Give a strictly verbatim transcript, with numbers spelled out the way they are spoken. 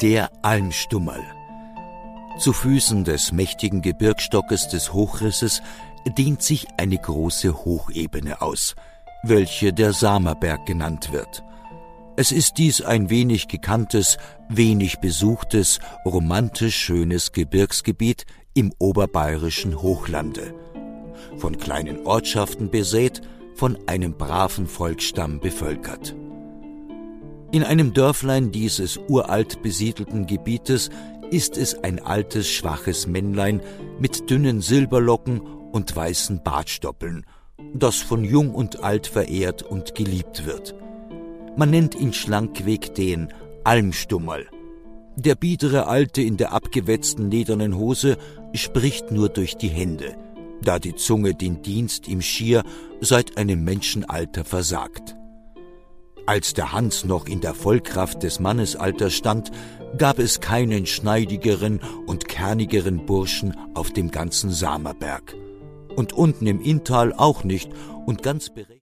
Der Almstummerl. Zu Füßen des mächtigen Gebirgsstockes des Hochrisses dehnt sich eine große Hochebene aus, welche der Samerberg genannt wird. Es ist dies ein wenig gekanntes, wenig besuchtes, romantisch schönes Gebirgsgebiet im oberbayerischen Hochlande. Von kleinen Ortschaften besät, von einem braven Volksstamm bevölkert. In einem Dörflein dieses uralt besiedelten Gebietes ist es ein altes, schwaches Männlein mit dünnen Silberlocken und weißen Bartstoppeln, das von Jung und Alt verehrt und geliebt wird. Man nennt ihn schlankweg den Almstummerl. Der biedere Alte in der abgewetzten ledernen Hose spricht nur durch die Hände, da die Zunge den Dienst ihm schier seit einem Menschenalter versagt. Als der Hans noch in der Vollkraft des Mannesalters stand, gab es keinen schneidigeren und kernigeren Burschen auf dem ganzen Samerberg. Und unten im Inntal auch nicht und ganz berechtigt.